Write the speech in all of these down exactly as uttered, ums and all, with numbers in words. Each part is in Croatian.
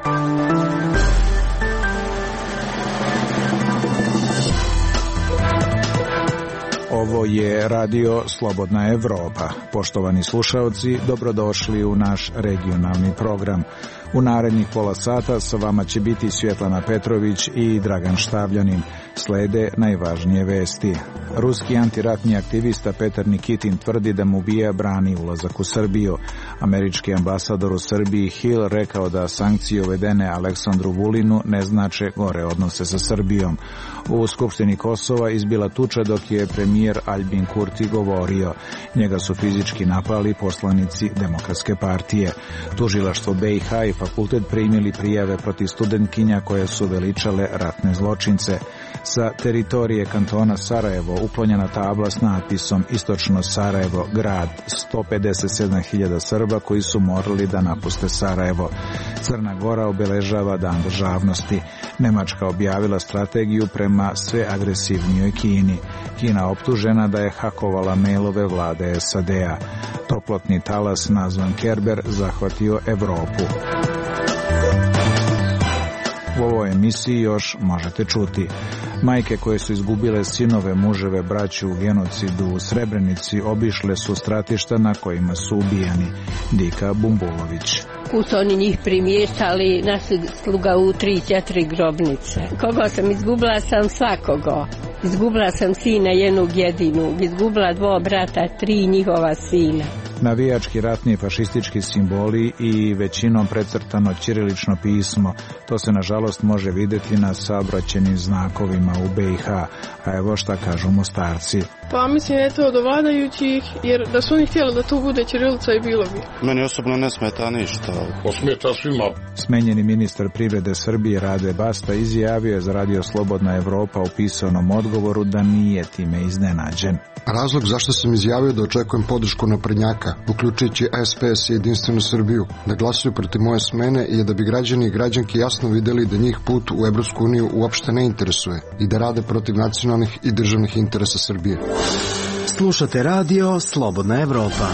Ovo je radio Slobodna Evropa. Poštovani slušaoci, dobrodošli u naš regionalni program. U narednih pola sata sa vama će biti Svjetlana Petrović i Dragan Štavljanin. Slede najvažnije vesti. Ruski antiratni aktivista Petar Nikitin tvrdi da mu B I A brani ulazak u Srbiju. Američki ambasador u Srbiji Hill rekao da sankcije uvedene Aleksandru Vulinu ne znače gore odnose sa Srbijom. U Skupštini Kosova izbila tuča dok je premijer Aljbin Kurti govorio. Njega su fizički napali poslanici Demokratske partije. Tužilaštvo B i H i fakultet primili prijave protiv studentkinja koje su veličale ratne zločince. Sa teritorije kantona Sarajevo uklonjena tabla s natpisom Istočno Sarajevo, grad, sto pedeset sedam hiljada Srba koji su morali da napuste Sarajevo. Crna Gora obeležava Dan državnosti. Nemačka objavila strategiju prema sve agresivnijoj Kini. Kina optužena da je hakovala mailove vlade S A D-a. Toplotni talas nazvan Kerber zahvatio Evropu. U ovoj emisiji još možete čuti. Majke koje su izgubile sinove, muževe, braću u genocidu u Srebrenici obišle su stratišta na kojima su ubijani. Dika Bumbulović. Kud su oni njih primještali, našli sluga u tri, četiri grobnice. Koga sam izgubila, sam svakoga. Izgubila sam sina jednog jedinog, izgubila dva brata, tri njihova sina. Navijački ratni fašistički simboli i većinom precrtano ćirilično pismo. To se nažalost može vidjeti na saobraćajnim znakovima u B i H. A evo šta kažu Mostarci. Pa mislim je to do vladajućih, jer da su oni htjeli da tu bude ćirilica i bilo bi. Meni osobno ne smeta ništa. Posmeta svima. Smenjeni ministar privrede Srbije Rade Basta izjavio je za radio Slobodna Evropa u pisanom odgovoru da nije time iznenađen. Razlog zašto sam izjavio da očekujem podršku naprednjaka, uključujući S P S i Jedinstvenu Srbiju, da glasuju protiv moje smene je da bi građani i građanke jasno vidjeli da njih put u Evropsku uniju uopšte ne interesuje i da rade protiv nacionalnih i državnih interesa Srbije. Slušate radio Slobodna Evropa.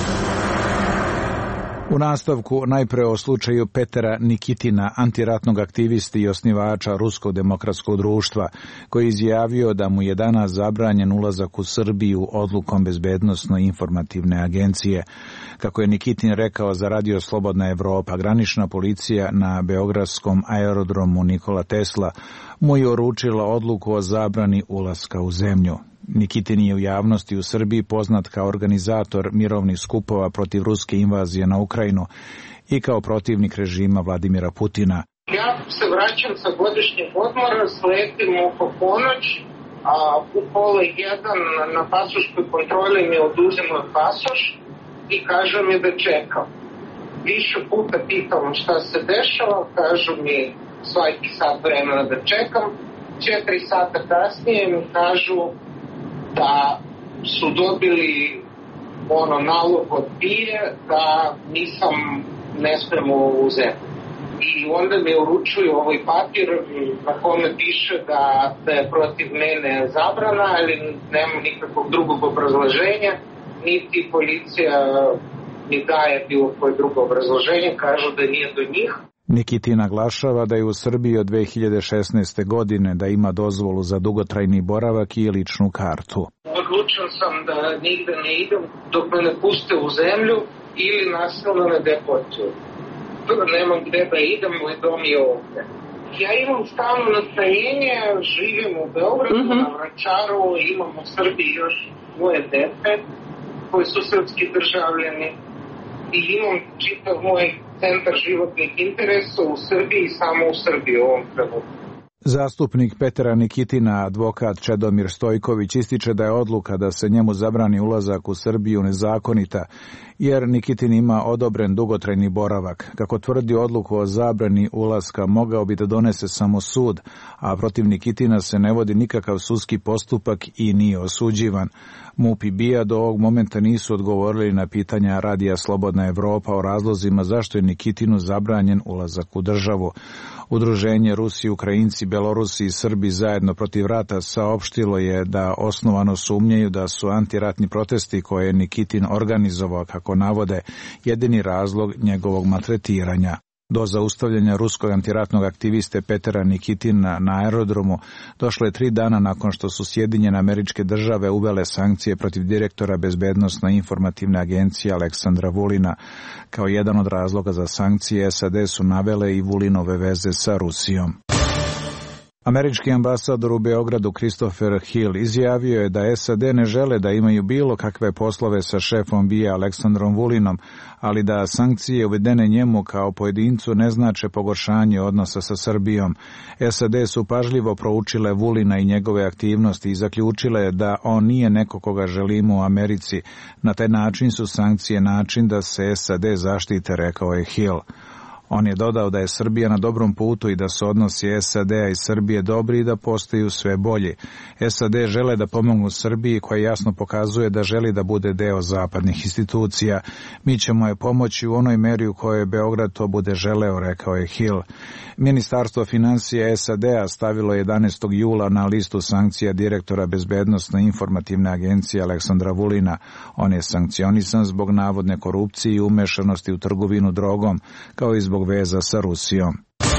U nastavku najpre o slučaju Petera Nikitina, antiratnog aktivisti i osnivača Ruskog demokratskog društva, koji je izjavio da mu je danas zabranjen ulazak u Srbiju odlukom Bezbednosno-informativne agencije. Kako je Nikitin rekao za radio Slobodna Evropa, granična policija na beogradskom aerodromu Nikola Tesla mu je uručila odluku o zabrani ulaska u zemlju. Nikitin je u javnosti u Srbiji poznat kao organizator mirovnih skupova protiv ruske invazije na Ukrajinu i kao protivnik režima Vladimira Putina. Ja se vraćam sa godišnjeg odmora, sletim oko ponoć, a u pola jedan na pasoškoj kontroli mi oduzimaju pasoš i kažu mi da čekam. Više puta pitam šta se dešava, kažu mi svaki sat vremena da čekam. Četiri sata kasnije mi kažu da su dobili ono nalog od B I A da nisam ne smem u zemlju. I onda mi uručuju ovaj papir na kome piše da, da je protiv mene zabrana, ali nema nikakvog drugog obrazloženja, niti policija mi daje bilo koje drugo obrazloženje, kažu da nije do njih. Nikitin naglašava da je u Srbiji od dve hiljade šesnaeste. godine da ima dozvolu za dugotrajni boravak i ličnu kartu. Odlučen sam da nigde ne idem dok me ne puste u zemlju ili nasilno ne deportuju. Nemam gde da idem, moj dom je ovdje. Ja imam stalno nastajenje, živim u Beogradu, mm-hmm. na Vračaru, imam u Srbiji još moje dete koji su srpski državljani i imam čitav moj centar životnih interesa u Srbiji i samo u Srbiji u ovom trenutku. Zastupnik Petera Nikitina, advokat Čedomir Stojković, ističe da je odluka da se njemu zabrani ulazak u Srbiju nezakonita, jer Nikitin ima odobren dugotrajni boravak. Kako tvrdi, odluku o zabrani ulaska mogao bi da donese samo sud, a protiv Nikitina se ne vodi nikakav sudski postupak i nije osuđivan. MUP i B I A do ovog momenta nisu odgovorili na pitanja radija Slobodna Evropa o razlozima zašto je Nikitinu zabranjen ulazak u državu. Udruženje Rusi, Ukrajinci, Belorusi i Srbi zajedno protiv rata saopštilo je da osnovano sumnjaju da su antiratni protesti koje je Nikitin organizovao, kako navode, jedini razlog njegovog maltretiranja. Do zaustavljanja ruskog antiratnog aktiviste Petera Nikitina na aerodromu došlo je tri dana nakon što su Sjedinjene Američke Države uvele sankcije protiv direktora Bezbednosno-informativne agencije Aleksandra Vulina. Kao jedan od razloga za sankcije S A D su navele i Vulinove veze sa Rusijom. Američki ambasador u Beogradu Christopher Hill izjavio je da S A D ne žele da imaju bilo kakve poslove sa šefom B I A Aleksandrom Vulinom, ali da sankcije uvedene njemu kao pojedincu ne znače pogoršanje odnosa sa Srbijom. S A D su pažljivo proučile Vulina i njegove aktivnosti i zaključile da on nije neko koga želimo u Americi. Na taj način su sankcije način da se S A D zaštite, rekao je Hill. On je dodao da je Srbija na dobrom putu i da su odnosi S A D-a i Srbije dobri i da postaju sve bolji. S A D žele da pomognu Srbiji, koja jasno pokazuje da želi da bude deo zapadnih institucija. Mi ćemo je pomoći u onoj meri u kojoj Beograd to bude želeo, rekao je Hill. Ministarstvo finansija S A D-a stavilo jedanaestog jula na listu sankcija direktora Bezbednosno-informativne agencije Aleksandra Vulina. On je sankcionisan zbog navodne korupcije i umešanosti u trgovinu drogom, kao i zbog veza sa Rusijom.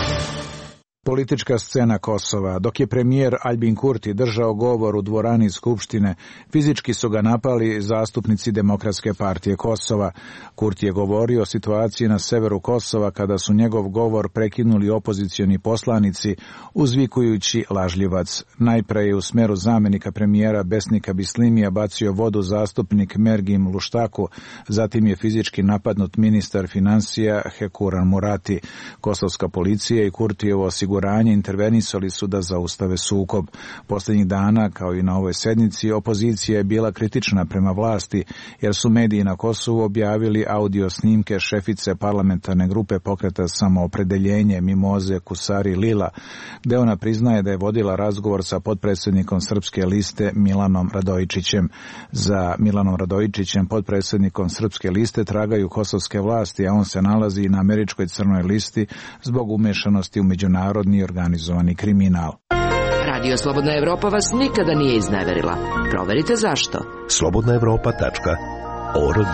Politička scena Kosova. Dok je premijer Aljbin Kurti držao govor u dvorani Skupštine, fizički su ga napali zastupnici Demokratske partije Kosova. Kurti je govorio o situaciji na severu Kosova kada su njegov govor prekinuli opozicioni poslanici uzvikujući lažljivac. Najpre je u smeru zamenika premijera Besnika Bislimija bacio vodu zastupnik Mergim Luštaku, zatim je fizički napadnut ministar finansija Hekuran Murati. Kosovska policija i Kurtijevo osiguranje intervenisali su da zaustave sukob. Posljednjih dana, kao i na ovoj sednici, opozicija je bila kritična prema vlasti, jer su mediji na Kosovu objavili audio snimke šefice parlamentarne grupe pokreta Samoopredeljenje Mimoze Kusari Lila, gde ona priznaje da je vodila razgovor sa potpredsjednikom Srpske liste Milanom Radojičićem. Za Milanom Radojičićem, potpredsjednikom Srpske liste, tragaju kosovske vlasti, a on se nalazi na američkoj crnoj listi zbog umešanosti u međunarodni i organizovani kriminal. Radio Slobodna Evropa vas nikada nije izneverila. Proverite zašto. slobodna evropa tačka org.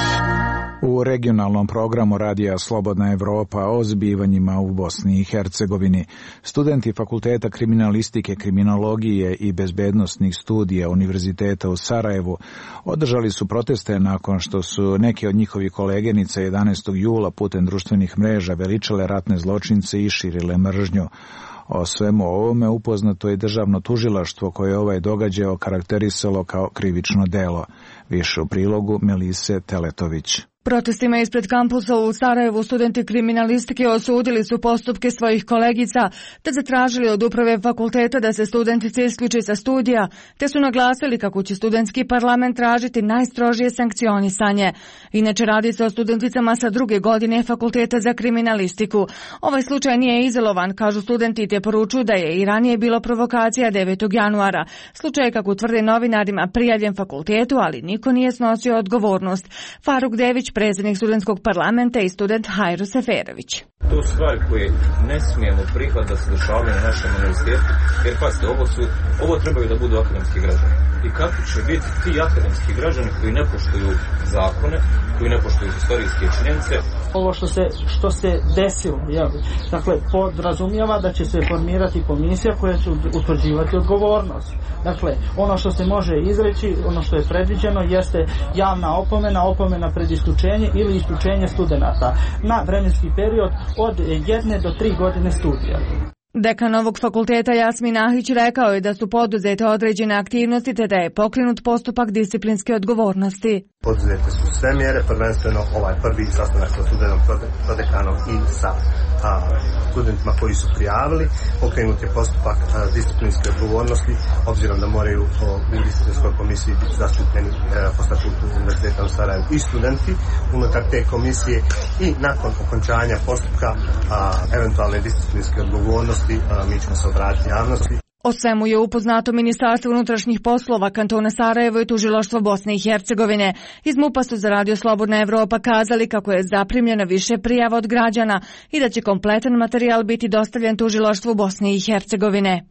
U regionalnom programu Radija Slobodna Evropa o zbivanjima u Bosni i Hercegovini studenti Fakulteta kriminalistike, kriminologije i bezbednosnih studija Univerziteta u Sarajevu održali su proteste nakon što su neke od njihovih koleginica jedanaestog jula putem društvenih mreža veličale ratne zločince i širile mržnju. O svemu ovome upoznato je državno tužilaštvo koje ovaj događaj okarakterisalo kao krivično delo. Više u prilogu Melise Teletović. Protestima ispred kampusa u Sarajevu studenti kriminalistike osudili su postupke svojih kolegica te zatražili od uprave fakulteta da se studentice isključi sa studija, te su naglasili kako će studentski parlament tražiti najstrožije sankcionisanje. Inače radi se o studenticama sa druge godine fakulteta za kriminalistiku. Ovaj slučaj nije izolovan, kažu studenti, te poručuju da je i ranije bilo provokacija devetog januara. Slučaj je, kako tvrde novinarima, prijavljen fakultetu, ali niko nije snosio odgovornost. Faruk Dević, predsjednik studentskog parlamenta, i student Hajro Seferović. To su stvari koje ne smijemo prihvatiti da se dešavaju na našem univerzitetu, jer pazite, ovo, su, ovo trebaju da budu akademski građani. I kakvi će biti ti akademski građani koji ne poštuju zakone, koji ne poštuju historijske činjenice? Ovo što se, što se desilo, ja, dakle, podrazumijeva da će se formirati komisija koja će utvrđivati odgovornost. Dakle, ono što se može izreći, ono što je predviđeno, jeste javna opomena, opomena pred isključenje ili isključenje studenata na vremenski period od jedne do tri godine studija. Dekan ovog fakulteta Jasmin Ahić rekao je da su poduzete određene aktivnosti te da je pokrenut postupak disciplinske odgovornosti. Poduzete su sve mjere, prvenstveno ovaj prvi sastanak sa studentom prodekanom i sa a, studentima koji su prijavili. Pokrenut je postupak a, disciplinske odgovornosti, obzirom da moraju o, u disciplinskoj komisiji biti zastupljeni po statutu Univerziteta u Sarajevu i studenti unutar te komisije, i nakon okončanja postupka a, eventualne disciplinske odgovornosti a, mi ćemo se obratiti javnosti. O svemu je upoznato Ministarstvo unutrašnjih poslova kantona Sarajevo i tužilaštvo Bosne i Hercegovine. Iz MUP-a su za Radio Slobodna Evropa kazali kako je zaprimljeno više prijava od građana i da će kompletan materijal biti dostavljen tužilaštvu Bosne i Hercegovine.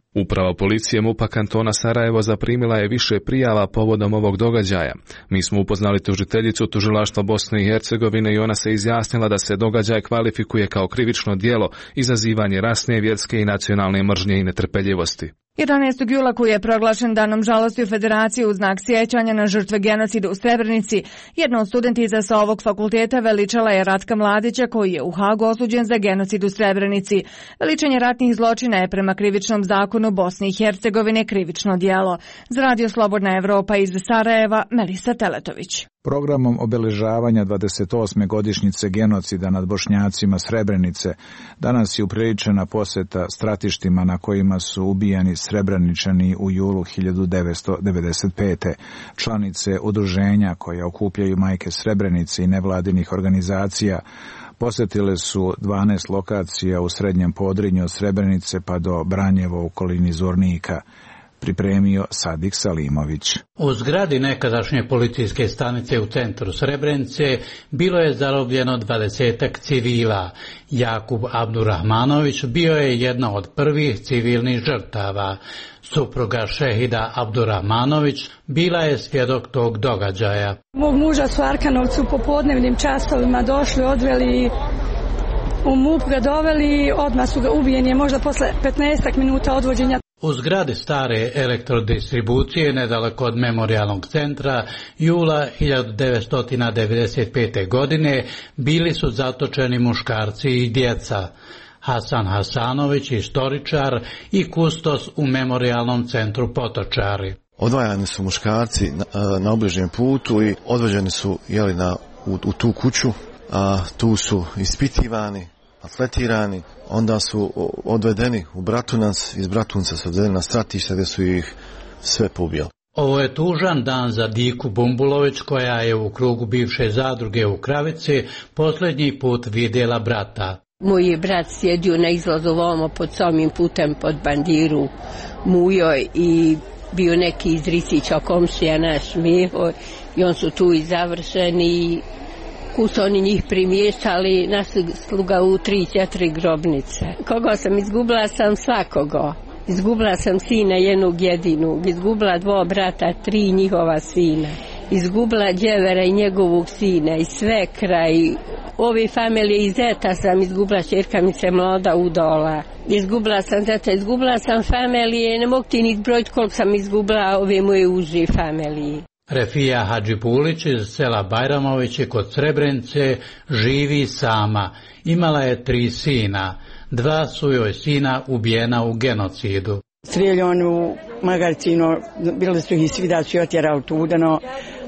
Uprava policije MUP-a kantona Sarajevo zaprimila je više prijava povodom ovog događaja. Mi smo upoznali tužiteljicu tužilaštva Bosne i Hercegovine i ona se izjasnila da se događaj kvalifikuje kao krivično djelo, izazivanje rasne, vjerske i nacionalne mržnje i netrpeljivosti. jedanaestog jula koji je proglašen danom žalosti u Federaciji u znak sjećanja na žrtve genocida u Srebrenici, jedna od studentica sa ovog fakulteta veličala je Ratka Mladića koji je u Hagu osuđen za genocid u Srebrenici. Veličanje ratnih zločina je prema krivičnom zakonu Bosne i Hercegovine krivično djelo. Za Radio Slobodna Evropa iz Sarajeva, Melisa Teletović. Programom obeležavanja dvadeset osme godišnjice genocida nad Bošnjacima Srebrenice danas je upriličena posjeta stratištima na kojima su ubijani Srebreničani u julu hiljadu devetsto devedeset pete. Članice udruženja koja okupljaju majke Srebrenice i nevladinih organizacija posjetile su dvanaest lokacija u srednjem Podrinju od Srebrenice pa do Branjeva u okolini Zvornika. Pripremio Sadik Salimović. U zgradi nekadašnje policijske stanice u centru Srebrenice bilo je zarobljeno dvadesetak civila. Jakub Abdurahmanović bio je jedna od prvih civilnih žrtava. Supruga šehida Abdurahmanović bila je svjedok tog događaja. Mog muža su Arkanovcu po podnevnim časovima došli, odveli u MUP, ga doveli, odmah su ga ubijeni, možda posle petnaestak minuta odvođenja. U zgradi stare elektrodistribucije, nedaleko od memorijalnog centra, jula hiljadu devetsto devedeset pete. godine bili su zatočeni muškarci i djeca. Hasan Hasanović, istoričar i kustos u memorijalnom centru Potočari. Odvajani su muškarci na, na obližnjem putu i odvođeni su jeli, na, u, u tu kuću, a tu su ispitivani, atletirani, onda su odvedeni u Bratunac, iz Bratunca su odvedeni na stratište gdje su ih sve pobijali. Ovo je tužan dan za Diku Bumbulović koja je u krugu bivše zadruge u Kravici posljednji put vidjela brata. Moj je brat sjedio na izlazu ovamo pod samim putem pod bandiru Mujoj i bio neki iz Risića komšija naš Mihor i on su tu i završeni. Kus oni njih primještali, naš sluga u tri, četiri grobnice. Koga sam izgubila sam svakoga. Izgubila sam sina jednog jedinog, izgubila dva brata, tri njihova sina. Izgubila djevera i njegovog sina i svekra i ove familije i zeta sam izgubila, čerka mi se mlada udola. Izgubila sam zeta, izgubila sam familije, ne mogu ti ni brojiti koliko sam izgubila ove moje uže familije. Refija Hadžibulić iz sela Bajramoviće kod Srebrenice živi sama. Imala je tri sina. Dva su joj sina ubijena u genocidu. Strijeljon u Magarcino, bili su ih svi da su otjerali tudano,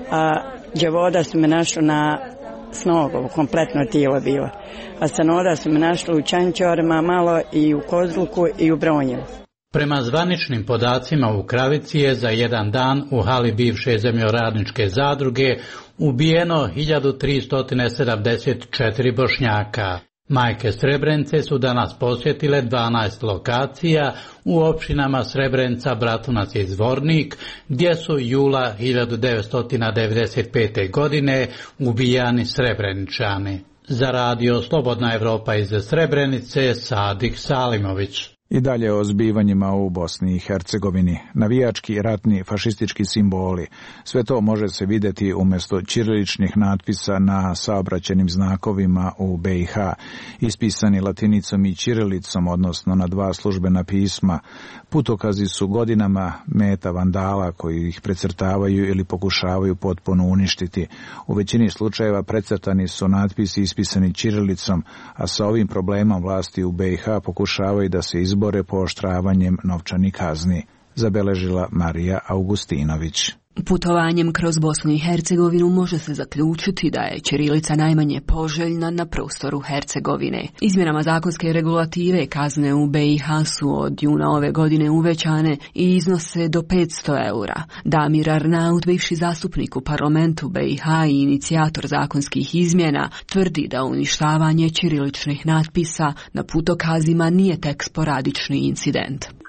a djevoda su me našli na Snogovu, kompletno tijelo bilo. A sanoda su me našli u Čančorima malo i u Kozluku i u Bronjevu. Prema zvaničnim podacima u Kravici je za jedan dan u hali bivše zemljoradničke zadruge ubijeno hiljadu tristo sedamdeset četiri Bošnjaka. Majke Srebrenice su danas posjetile dvanaest lokacija u općinama Srebrenica, Bratunac i Zvornik, gdje su jula hiljadu devetsto devedeset pete. godine ubijani Srebreničani. Za Radio Slobodna Evropa iz Srebrenice, Sadik Salimović. I dalje o zbivanjima u Bosni i Hercegovini. Navijački, ratni, fašistički simboli. Sve to može se vidjeti umjesto ćiriličnih natpisa na saobraćenim znakovima u B i H, ispisani latinicom i ćirilicom, odnosno na dva službena pisma. Putokazi su godinama meta vandala koji ih precrtavaju ili pokušavaju potpuno uništiti. U većini slučajeva precrtani su natpisi ispisani ćirilicom, a sa ovim problemom vlasti u B i H pokušavaju da se izbore bore pooštravanjem novčanih kazni, zabeležila Marija Augustinović. Putovanjem kroz Bosnu i Hercegovinu može se zaključiti da je ćirilica najmanje poželjna na prostoru Hercegovine. Izmjenama zakonske regulative kazne u B i H su od juna ove godine uvećane i iznose do petsto eura. Damir Arnaut, bivši zastupnik u parlamentu B i H i inicijator zakonskih izmjena, tvrdi da uništavanje ćiriličnih natpisa na putokazima nije tek sporadični incident. Kad neko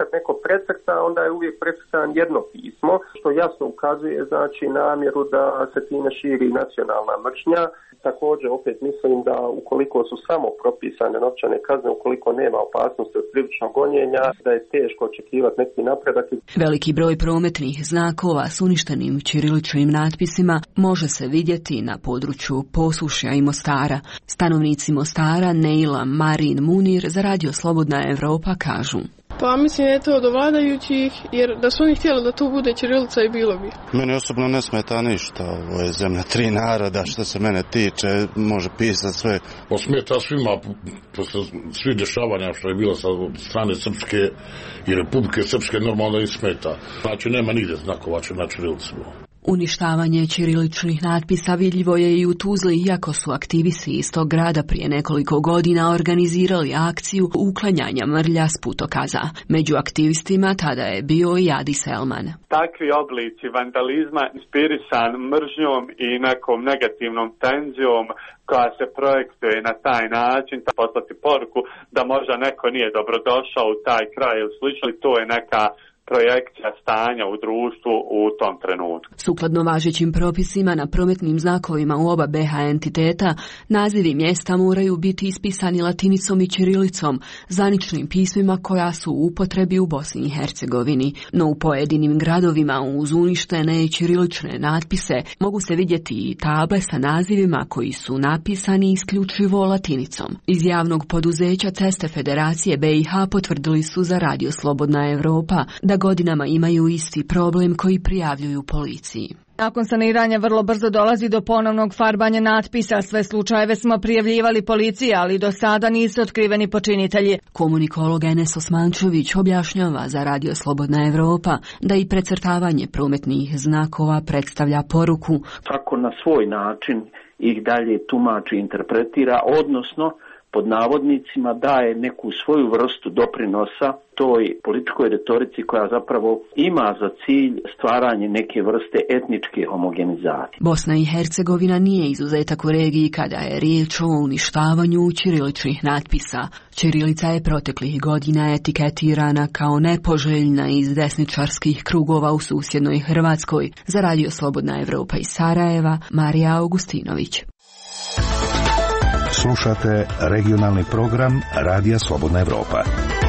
precrta, onda je uvijek precrtan jedno pismo, što jasno ukazuje znači namjeru da se time širi nacionalna mržnja. Također opet mislim da ukoliko su samo propisane novčane kazne, ukoliko nema opasnosti od krivičnog gonjenja, da je teško očekivati neki napredak. Veliki broj prometnih znakova s uništenim ćiriličnim natpisima može se vidjeti na području Posušja i Mostara. Stanovnici Mostara Neila, Marin, Munir za Radio Slobodna Evropa kažu: Pa mislim je to do vladajućih, jer da su oni htjeli da tu bude ćirilica i bilo bi. Meni osobno ne smeta ništa, ovo je zemlja tri naroda, što se mene tiče, može pisati sve. Osmeta svima, posle svih dešavanja što je bilo sa strane Srpske i Republike Srpske, normalno da i smeta. Znači nema nigde znakova na ćirilicu. Uništavanje ćiriličnih natpisa vidljivo je i u Tuzli, iako su aktivisti iz tog grada prije nekoliko godina organizirali akciju uklanjanja mrlja s putokaza. Među aktivistima tada je bio i Adi Selman. Takvi oblici vandalizma inspirisan mržnjom i nekom negativnom tenzijom koja se projektuje na taj način, da poslati poruku da možda neko nije dobrodošao u taj kraj ili slično, to je neka projekcija stanja u društvu u tom trenutku. Sukladno važećim propisima na prometnim znakovima u oba be ha entiteta, nazivi mjesta moraju biti ispisani latinicom i ćirilicom, zvaničnim pismima koja su u upotrebi u Bosni i Hercegovini. No u pojedinim gradovima uz uništene ćirilične natpise mogu se vidjeti i table sa nazivima koji su napisani isključivo latinicom. Iz javnog poduzeća Ceste Federacije be i ha potvrdili su za Radio Slobodna Evropa da godinama imaju isti problem koji prijavljuju policiji. Nakon saniranja vrlo brzo dolazi do ponovnog farbanja natpisa. Sve slučajeve smo prijavljivali policiji, ali do sada nisu otkriveni počinitelji. Komunikolog Enes Osmančević objašnjava za Radio Slobodna Evropa da i precrtavanje prometnih znakova predstavlja poruku. Kako na svoj način ih dalje tumači, interpretira, odnosno pod navodnicima daje neku svoju vrstu doprinosa toj političkoj retorici koja zapravo ima za cilj stvaranje neke vrste etničke homogenizacije. Bosna i Hercegovina nije izuzetak u regiji kada je riječ o uništavanju ćiriličnih natpisa. Ćirilica je proteklih godina etiketirana kao nepoželjna iz desničarskih krugova u susjednoj Hrvatskoj. Za Radio Slobodna Evropa iz Sarajeva, Marija Augustinović. Slušate regionalni program Radija Slobodna Evropa.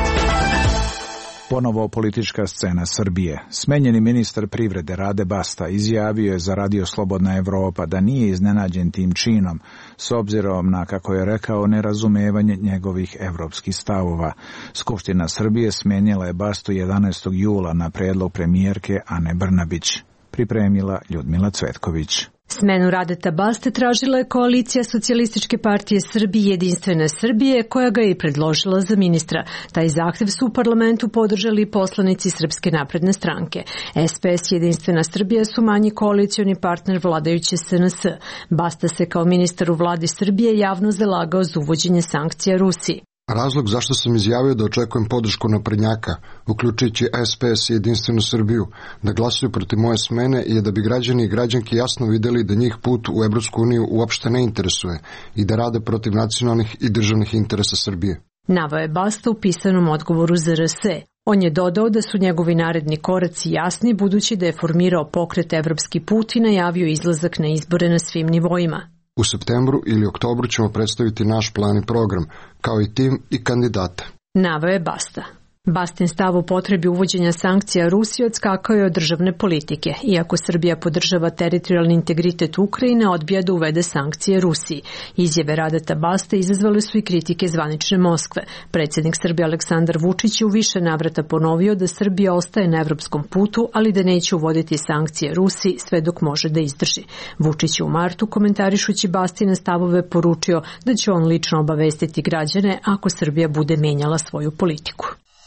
Ponovo politička scena Srbije. Smenjeni ministar privrede Rade Basta izjavio je za Radio Slobodna Evropa da nije iznenađen tim činom, s obzirom na, kako je rekao, nerazumevanje njegovih evropskih stavova. Skupština Srbije smenjila je Bastu jedanaestog jula na prijedlog premijerke Ane Brnabić. Pripremila Ljudmila Cvetković. Smenu Radeta Baste tražila je koalicija Socijalističke partije Srbije i Jedinstvene Srbije, koja ga je i predložila za ministra. Taj zahtjev su u parlamentu podržali poslanici Srpske napredne stranke. es pe es i Jedinstvena Srbija su manji koalicioni partner vladajuće es en es. Basta se kao ministar u vladi Srbije javno zalagao za uvođenje sankcija Rusiji. Razlog zašto sam izjavio da očekujem podršku naprednjaka, uključujući es pe es i Jedinstvenu Srbiju, da glasuju protiv moje smene je da bi građani i građanke jasno vidjeli da njih put u Evropsku uniju uopšte ne interesuje i da rade protiv nacionalnih i državnih interesa Srbije. Naveo je Basta u pisanom odgovoru za er es. On je dodao da su njegovi naredni koraci jasni, budući da je formirao pokret Evropski put i najavio izlazak na izbore na svim nivoima. U septembru ili oktobru ćemo predstaviti naš plan i program, kao i tim i kandidate. Naveo je Basta. Bastin stav o potrebi uvođenja sankcija Rusiji odskakao je od državne politike. Iako Srbija podržava teritorijalni integritet Ukrajine, odbija da uvede sankcije Rusiji. Izjave Radeta Baste izazvale su i kritike zvanične Moskve. Predsjednik Srbije Aleksandar Vučić je u više navrata ponovio da Srbija ostaje na evropskom putu, ali da neće uvoditi sankcije Rusiji sve dok može da izdrži. Vučić je u martu, komentarišući Bastine stavove, poručio da će on lično obavestiti građane ako Srbija bude menjala svoju politiku.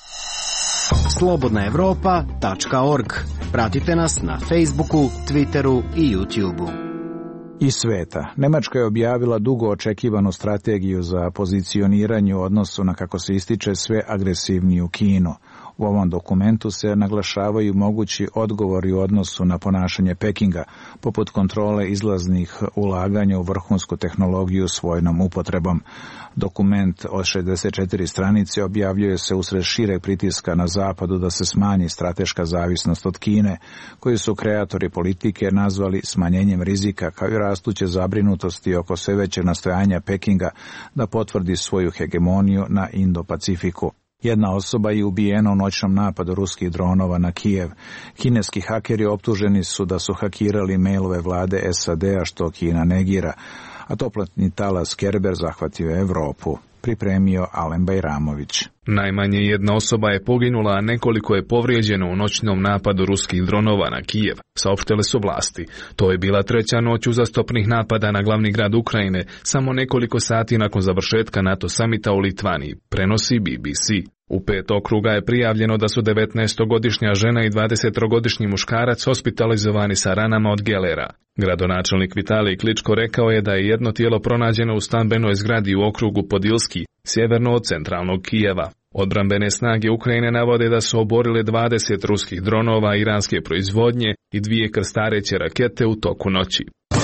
slobodna evropa tačka org. Pratite nas na Facebooku, Twitteru i YouTubeu. Iz sveta. Nemačka je objavila dugo očekivanu strategiju za pozicioniranje u odnosu na, kako se ističe, sve agresivniju Kinu. U ovom dokumentu se naglašavaju mogući odgovori u odnosu na ponašanje Pekinga, poput kontrole izlaznih ulaganja u vrhunsku tehnologiju s vojnom upotrebom. Dokument od šezdeset četiri stranice objavljuje se usred šireg pritiska na zapadu da se smanji strateška zavisnost od Kine, koju su kreatori politike nazvali smanjenjem rizika, kao i rastuće zabrinutosti oko sve većeg nastojanja Pekinga da potvrdi svoju hegemoniju na Indo-Pacifiku. Jedna osoba je ubijena u noćnom napadu ruskih dronova na Kijev. Kineski hakeri optuženi su da su hakirali mailove vlade S A D-a, što Kina negira, a toplotni talas Kerber zahvatio je Evropu. Pripremio Alen Bajramović. Najmanje jedna osoba je poginula, a nekoliko je povrijeđeno u noćnom napadu ruskih dronova na Kijev, saopštile su vlasti. To je bila treća noć uzastopnih napada na glavni grad Ukrajine, samo nekoliko sati nakon završetka NATO samita u Litvaniji, prenosi B B C. U pet okruga je prijavljeno da su devetnaestogodišnja žena i dvadesettrogodišnji muškarac hospitalizovani sa ranama od gelera. Gradonačelnik Vitalij Kličko rekao je da je jedno tijelo pronađeno u stambenoj zgradi u okrugu Podilski, sjeverno od centralnog Kijeva. Odbrambene snage Ukrajine navode da su oborile dvadeset ruskih dronova iranske proizvodnje i dvije krstareće rakete u toku noći.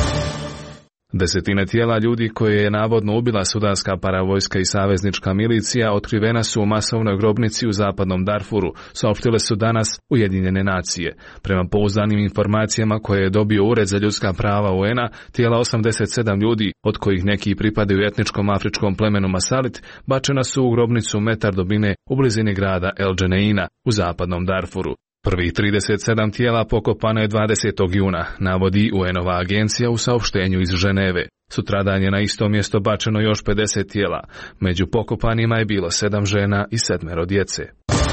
Desetine tijela ljudi koje je navodno ubila sudanska paravojska i saveznička milicija otkrivena su u masovnoj grobnici u zapadnom Darfuru, saopštile su danas Ujedinjene nacije. Prema pouzdanim informacijama koje je dobio Ured za ljudska prava U N A, tijela osamdeset sedam ljudi, od kojih neki pripadaju etničkom afričkom plemenu Masalit, bačena su u grobnicu metar dubine u blizini grada El Dženeina u zapadnom Darfuru. Prvih trideset sedam tijela pokopano je dvadesetog juna, navodi U N-ova agencija u saopštenju iz Ženeve. Sutradan je na isto mjesto bačeno još pedeset tijela. Među pokopanima je bilo sedam žena i sedmero djece.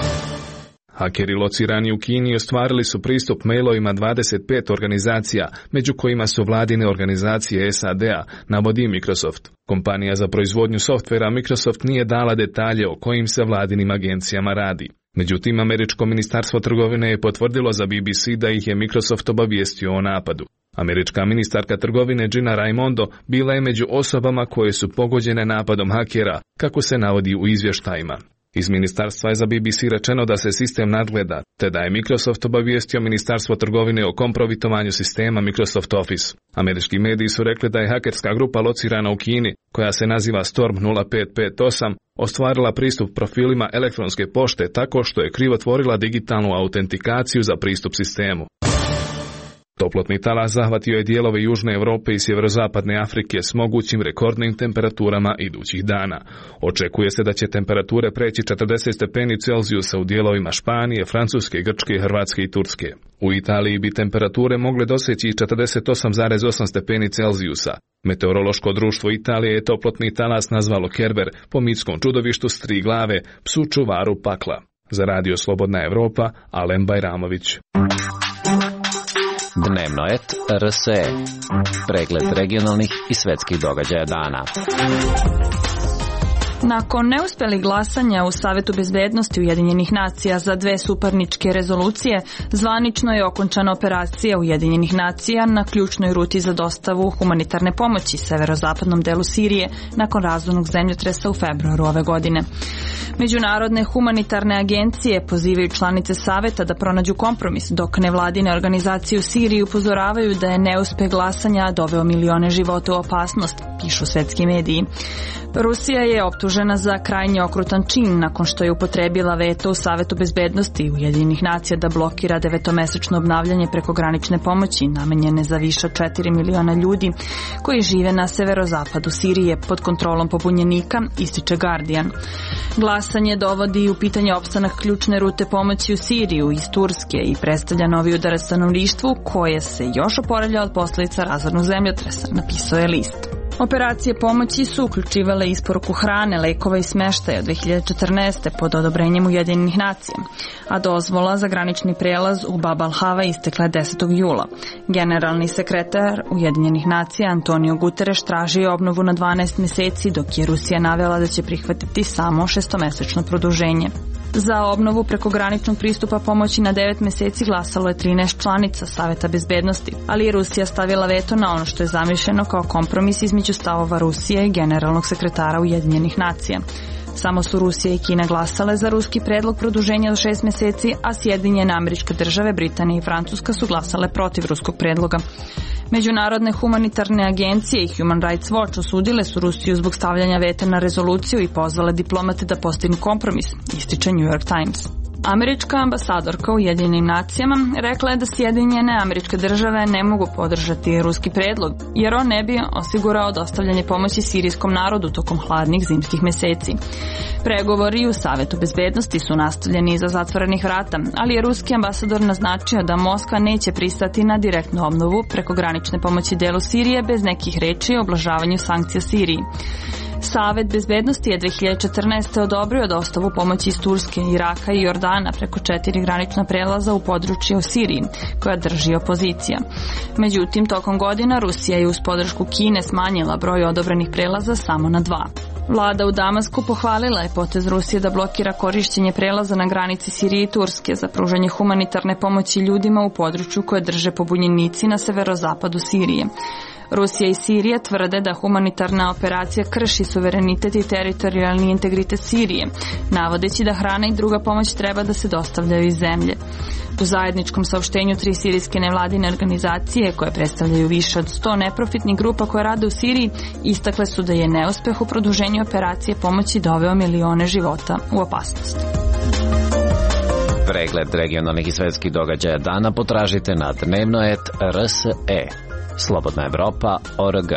Hakeri locirani u Kini ostvarili su pristup mailovima dvadeset pet organizacija, među kojima su vladine organizacije S A D-a, navodi Microsoft. Kompanija za proizvodnju softvera Microsoft nije dala detalje o kojim se vladinim agencijama radi. Međutim, američko ministarstvo trgovine je potvrdilo za B B C da ih je Microsoft obavijestio o napadu. Američka ministarka trgovine Gina Raimondo bila je među osobama koje su pogođene napadom hakera, kako se navodi u izvještajima. Iz ministarstva je za B B C rečeno da se sistem nadgleda, te da je Microsoft obavijestio ministarstvo trgovine o kompromitovanju sistema Microsoft Office. Američki mediji su rekli da je hakerska grupa locirana u Kini, koja se naziva Storm nula pet pet osam, ostvarila pristup profilima elektronske pošte tako što je krivotvorila digitalnu autentikaciju za pristup sistemu. Toplotni talas zahvatio je dijelove Južne Europe i sjeverozapadne Afrike s mogućim rekordnim temperaturama idućih dana. Očekuje se da će temperature preći četrdeset stepeni Celzijusa u dijelovima Španije, Francuske, Grčke, Hrvatske i Turske. U Italiji bi temperature mogle doseći četrdeset osam zarez osam stepeni Celzijusa. Meteorološko društvo Italije je toplotni talas nazvalo Kerber, po mitskom čudovištu s tri glave, psu čuvaru pakla. Za Radio Slobodna Evropa, Alen Bajramović. Dnevno et R S E. Pregled regionalnih i svetskih događaja dana. Nakon neuspjelih glasanja u Savetu bezbednosti Ujedinjenih nacija za dve suparničke rezolucije, zvanično je okončana operacija Ujedinjenih nacija na ključnoj ruti za dostavu humanitarne pomoći severozapadnom delu Sirije nakon razornog zemljotresa u februaru ove godine. Međunarodne humanitarne agencije pozivaju članice Saveta da pronađu kompromis, dok nevladine organizacije u Siriji upozoravaju da je neuspeh glasanja doveo milione života u opasnost, pišu svetski mediji. Rusija je optužena za krajnje okrutan čin nakon što je upotrebila veto u Savetu bezbednosti Ujedinjenih nacija da blokira devetomesečno obnavljanje prekogranične pomoći namenjene za više od četiri miliona ljudi koji žive na severozapadu Sirije pod kontrolom pobunjenika, ističe Guardian. Glasanje dovodi u pitanje opstanak ključne rute pomoći u Siriju iz Turske i predstavlja novi udar stanovništvu koje se još oporavlja od posljedica razornog zemljotresa, napisao je list. Operacije pomoći su uključivale isporuku hrane, lekova i smještaja od dve hiljade četrnaeste. pod odobrenjem Ujedinjenih nacija, a dozvola za granični prijelaz u Bab al-Hava istekla je desetog jula. Generalni sekretar Ujedinjenih nacija Antonio Guterres traži obnovu na dvanaest mjeseci, dok je Rusija navela da će prihvatiti samo šestomesečno produženje. Za obnovu prekograničnog pristupa pomoći na devet mjeseci glasalo je trinaest članica Saveta bezbednosti, ali je Rusija stavila veto na ono što je zamišljeno kao kompromis između stavova Rusije i generalnog sekretara Ujedinjenih nacija. Samo su Rusija i Kina glasale za ruski predlog produženja od šest mjeseci, a Sjedinjene Američke Države, Britanija i Francuska su glasale protiv ruskog predloga. Međunarodne humanitarne agencije i Human Rights Watch osudile su Rusiju zbog stavljanja veta na rezoluciju i pozvale diplomate da postignu kompromis, ističe New York Times. Američka ambasadorka u Ujedinjenim nacijama rekla je da Sjedinjene Američke Države ne mogu podržati ruski predlog, jer on ne bi osigurao dostavljanje pomoći sirijskom narodu tokom hladnih zimskih mjeseci. Pregovori u Savetu bezbednosti su nastavljeni iza zatvorenih vrata, ali je ruski ambasador naznačio da Moskva neće pristati na direktnu obnovu prekogranične pomoći delu Sirije bez nekih reči o oblažavanju sankcija Siriji. Savet bezbednosti je dvije hiljade četrnaeste. odobrio dostavu pomoći iz Turske, Iraka i Jordana preko četiri granična prelaza u područje u Siriji, koja drži opozicija. Međutim, tokom godina Rusija je uz podršku Kine smanjila broj odobrenih prelaza samo na dva. Vlada u Damasku pohvalila je potez Rusije da blokira korišćenje prelaza na granici Sirije i Turske za pružanje humanitarne pomoći ljudima u području koje drže pobunjenici na severozapadu Sirije. Rusija i Sirija tvrde da humanitarna operacija krši suverenitet i teritorijalni integritet Sirije, navodeći da hrana i druga pomoć treba da se dostavljaju iz zemlje. U zajedničkom saopštenju tri sirijske nevladine organizacije, koje predstavljaju više od sto neprofitnih grupa koje rade u Siriji, istakle su da je neuspeh u produženju operacije pomoći doveo milione života u opasnost. Pregled regionalnih i svetskih događaja dana potražite na dnevnoet R S E. Slobodna Evropa точка org.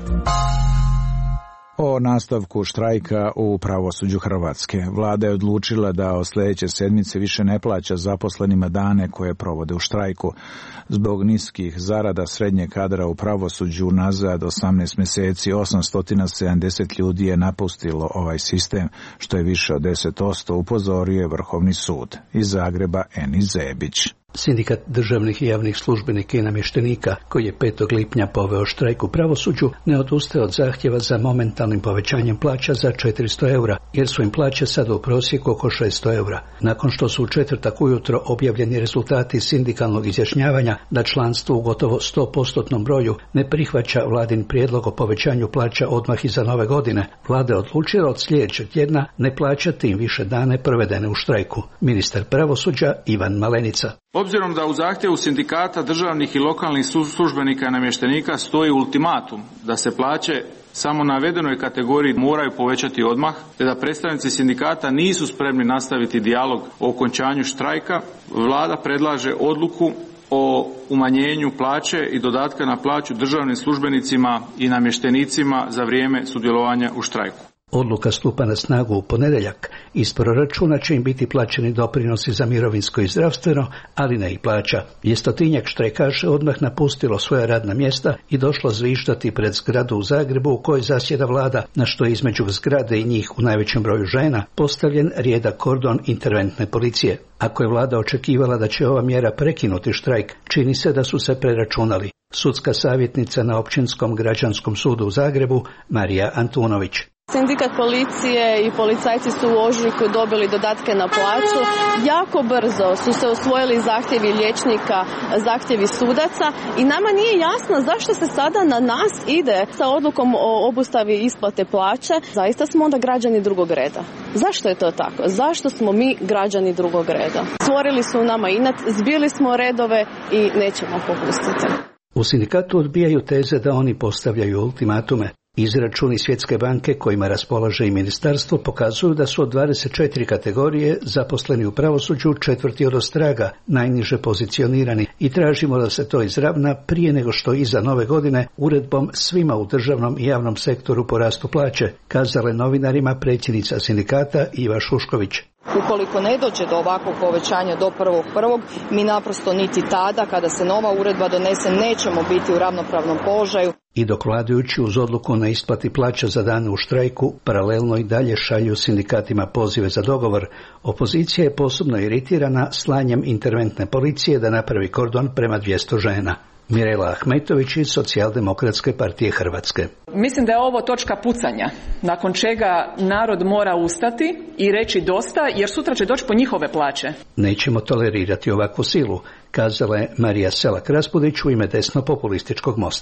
O nastavku štrajka u pravosuđu Hrvatske. Vlada je odlučila da od sljedeće sedmice više ne plaća zaposlenima dane koje provode u štrajku. Zbog niskih zarada srednjeg kadra u pravosuđu nazad osamnaest mjeseci osamsto sedamdeset ljudi je napustilo ovaj sistem, što je više od deset posto, upozorio je Vrhovni sud. Iz Zagreba Enis Zebić. Sindikat državnih i javnih službenika i namještenika, koji je petog lipnja poveo štrajk u pravosuđu, ne odustaje od zahtjeva za momentalnim povećanjem plaća za četiristo eura, jer su im plaće sada u prosjeku oko šesto eura. Nakon što su u četvrtak ujutro objavljeni rezultati sindikalnog izjašnjavanja da članstvo u gotovo sto postotnom broju ne prihvaća vladin prijedlog o povećanju plaća odmah iza nove godine, vlada je odlučila od sljedećeg tjedna ne plaćati im više dane provedene u štrajku. Ministar pravosuđa Ivan Malenica. Obzirom da u zahtjevu sindikata državnih i lokalnih službenika i namještenika stoji ultimatum da se plaće samo navedenoj kategoriji moraju povećati odmah, te da predstavnici sindikata nisu spremni nastaviti dijalog o okončanju štrajka, vlada predlaže odluku o umanjenju plaće i dodatka na plaću državnim službenicima i namještenicima za vrijeme sudjelovanja u štrajku. Odluka stupa na snagu u ponedjeljak. Iz proračuna će im biti plaćeni doprinosi za mirovinsko i zdravstveno, ali ne i plaća. Je stotinjak štrajkaša odmah napustilo svoja radna mjesta i došlo zvištati pred zgradu u Zagrebu u kojoj zasjeda vlada, na što je između zgrade i njih u najvećem broju žena postavljen rijedak kordon interventne policije. Ako je vlada očekivala da će ova mjera prekinuti štrajk, čini se da su se preračunali. Sudska savjetnica na Općinskom građanskom sudu u Zagrebu, Marija Antunović. Sindikat policije i policajci su u ožujku dobili dodatke na plaću. Jako brzo su se usvojili zahtjevi liječnika, zahtjevi sudaca i nama nije jasno zašto se sada na nas ide sa odlukom o obustavi isplate plaće. Zaista smo onda građani drugog reda. Zašto je to tako? Zašto smo mi građani drugog reda? Stvorili su nama inat, zbili smo redove i nećemo popustiti. U sindikatu odbijaju teze da oni postavljaju ultimatume. Izračuni Svjetske banke kojima raspolaže i ministarstvo pokazuju da su od dvadeset četiri kategorije zaposleni u pravosuđu četvrti od ostraga, najniže pozicionirani, i tražimo da se to izravna prije nego što iza nove godine uredbom svima u državnom i javnom sektoru porastu plaće, kazala je novinarima predsjednica sindikata Iva Šušković. Ukoliko ne dođe do ovakvog povećanja do prvog prvog, mi naprosto niti tada, kada se nova uredba donese, nećemo biti u ravnopravnom položaju. I dok vladajući uz odluku na isplati plaća za dane u štrajku paralelno i dalje šalju sindikatima pozive za dogovor, opozicija je posebno iritirana slanjem interventne policije da napravi kordon prema dvjesto žena. Mirela Ahmetović iz Socijaldemokratske partije Hrvatske. Mislim da je ovo točka pucanja, nakon čega narod mora ustati i reći dosta, jer sutra će doći po njihove plaće. Nećemo tolerirati ovakvu silu, kazala je Marija Selak Raspudić u ime desno populističkog Mosta.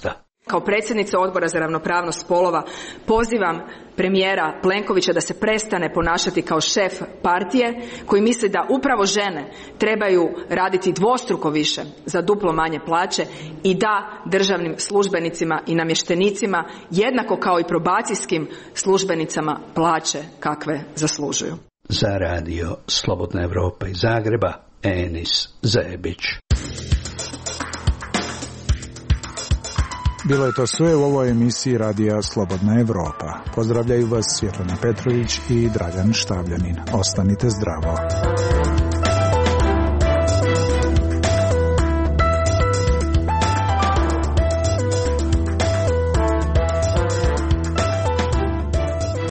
Kao predsjednica Odbora za ravnopravnost spolova pozivam premijera Plenkovića da se prestane ponašati kao šef partije koji misli da upravo žene trebaju raditi dvostruko više za duplo manje plaće i da državnim službenicima i namještenicima jednako kao i probacijskim službenicama plaće kakve zaslužuju. Za radio Slobodna Evropa iz Zagreba, Enis Zebić. Bilo je to sve u ovoj emisiji radija Slobodna Evropa. Pozdravljaju vas Svjetlana Petrović i Dragan Štabljanin. Ostanite zdravo.